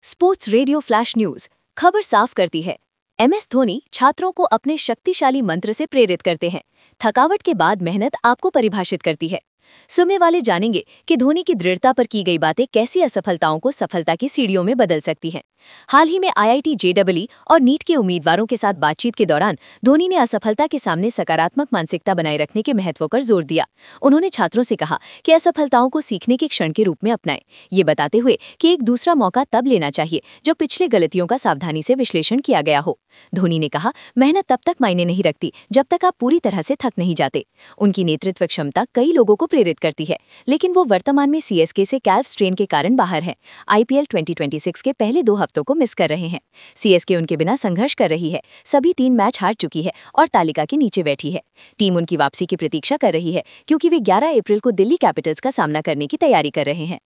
Sports radio flash news खबर साफ करती है। एमएस धोनी छात्रों को अपने शक्तिशाली मंत्र से प्रेरित करते हैं। थकावट के बाद मेहनत आपको परिभाषित करती है। सुनने वाले जानेंगे कि धोनी की दृढ़ता पर की गई बातें कैसी असफलताओं को सफलता की सीढ़ियों में बदल सकती हैं। हाल ही में आईआईटी जेईई और नीट के उम्मीदवारों के साथ बातचीत के दौरान धोनी ने असफलता के सामने सकारात्मक मानसिकता बनाए रखने के महत्व पर जोर दिया। उन्होंने छात्रों से कहा कि असफलताओं को सीखने के क्षण के रूप में अपनाएं, ये बताते हुए कि एक दूसरा मौका तब लेना चाहिए जब पिछले गलतियों का सावधानी से विश्लेषण किया गया हो। धोनी ने कहा, मेहनत तब तक मायने नहीं रखती जब तक आप पूरी तरह से थक नहीं जाते। उनकी नेतृत्व क्षमता कई लोगों को प्रेरित करती है, लेकिन वो वर्तमान में सीएसके से कैल्व स्ट्रेन के कारण बाहर हैं। आईपीएल 2026 के पहले 2 हफ्तों को मिस कर रहे हैं। सीएसके उनके बिना संघर्ष कर रही है, सभी 3 मैच हार चुकी है और तालिका के नीचे बैठी है। टीम उनकी वापसी की प्रतीक्षा कर रही है, क्योंकि वे 11 अप्रैल को दिल्ली कैपिटल्स का सामना करने की तैयारी कर रहे हैं।